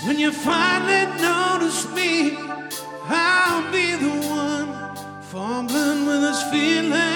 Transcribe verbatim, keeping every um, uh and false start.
When you finally notice me, I'll be the one fumbling with this feeling.